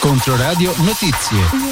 Controradio Notizie.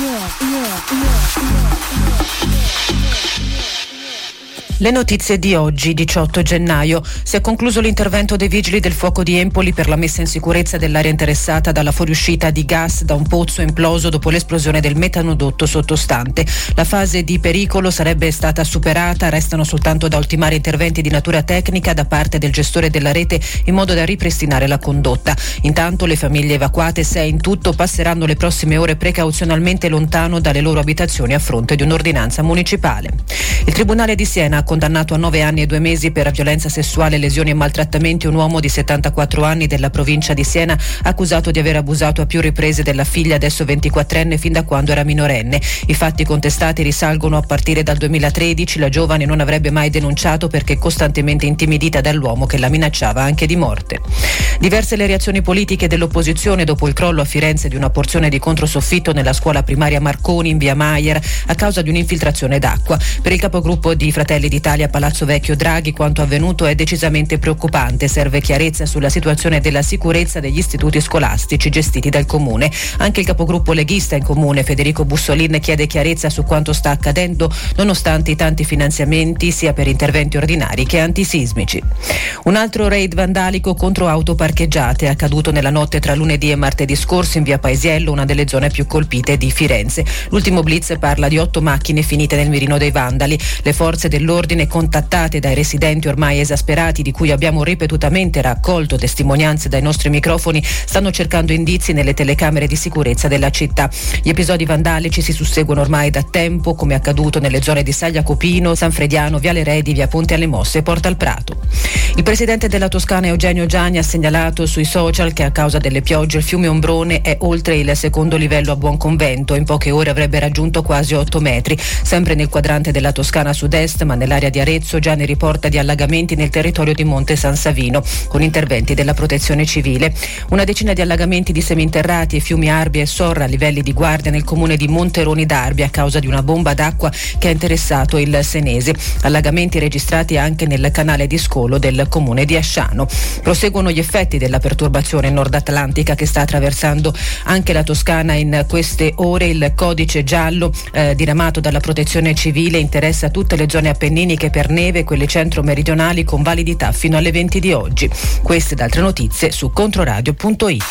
Le notizie di oggi, 18 gennaio. Si è concluso l'intervento dei vigili del fuoco di Empoli per la messa in sicurezza dell'area interessata dalla fuoriuscita di gas da un pozzo imploso dopo l'esplosione del metanodotto sottostante. La fase di pericolo sarebbe stata superata, restano soltanto da ultimare interventi di natura tecnica da parte del gestore della rete in modo da ripristinare la condotta. Intanto le famiglie evacuate, 6 in tutto, passeranno le prossime ore precauzionalmente lontano dalle loro abitazioni a fronte di un'ordinanza municipale. Il Tribunale di Siena ha condannato a 9 anni e 2 mesi per violenza sessuale, lesioni e maltrattamenti un uomo di 74 anni della provincia di Siena, accusato di aver abusato a più riprese della figlia, adesso 24enne, fin da quando era minorenne. I fatti contestati risalgono a partire dal 2013. La giovane non avrebbe mai denunciato perché costantemente intimidita dall'uomo che la minacciava anche di morte. Diverse le reazioni politiche dell'opposizione dopo il crollo a Firenze di una porzione di controsoffitto nella scuola primaria Marconi in via Maier a causa di un'infiltrazione d'acqua. Per il capogruppo di Fratelli d'Italia Palazzo Vecchio Draghi, quanto avvenuto è decisamente preoccupante. Serve chiarezza sulla situazione della sicurezza degli istituti scolastici gestiti dal comune. Anche il capogruppo leghista in comune Federico Bussolin chiede chiarezza su quanto sta accadendo nonostante i tanti finanziamenti sia per interventi ordinari che antisismici. Un altro raid vandalico contro auto parcheggiate è accaduto nella notte tra lunedì e martedì scorso in via Paesiello, una delle zone più colpite di Firenze. L'ultimo blitz parla di 8 macchine finite nel mirino dei vandali. Le forze dell'ordine, contattate dai residenti ormai esasperati di cui abbiamo ripetutamente raccolto testimonianze dai nostri microfoni, stanno cercando indizi nelle telecamere di sicurezza della città. Gli episodi vandalici si susseguono ormai da tempo, come accaduto nelle zone di Saglia Copino, San Frediano, Viale Redi, via Ponte alle Mosse e Porta al Prato. Il presidente della Toscana Eugenio Gianni ha segnalato sui social che a causa delle piogge il fiume Ombrone è oltre il secondo livello a Buonconvento. In poche ore avrebbe raggiunto quasi 8 metri. Sempre nel quadrante della Toscana sud-est, ma nell'area di Arezzo, Gianni riporta di allagamenti nel territorio di Monte San Savino, con interventi della protezione civile. Una decina di allagamenti di seminterrati e fiumi Arbia e Sorra a livelli di guardia nel comune di Monteroni d'Arbia a causa di una bomba d'acqua che ha interessato il Senese. Allagamenti registrati anche nel canale di Scolo del comune di Asciano. Proseguono gli effetti della perturbazione nord-atlantica che sta attraversando anche la Toscana in queste ore. Il codice giallo diramato dalla protezione civile interessa tutte le zone appenniniche per neve e quelle centro-meridionali con validità fino alle 20 di oggi. Queste ed altre notizie su controradio.it.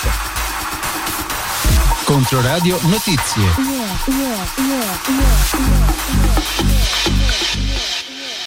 Controradio Notizie.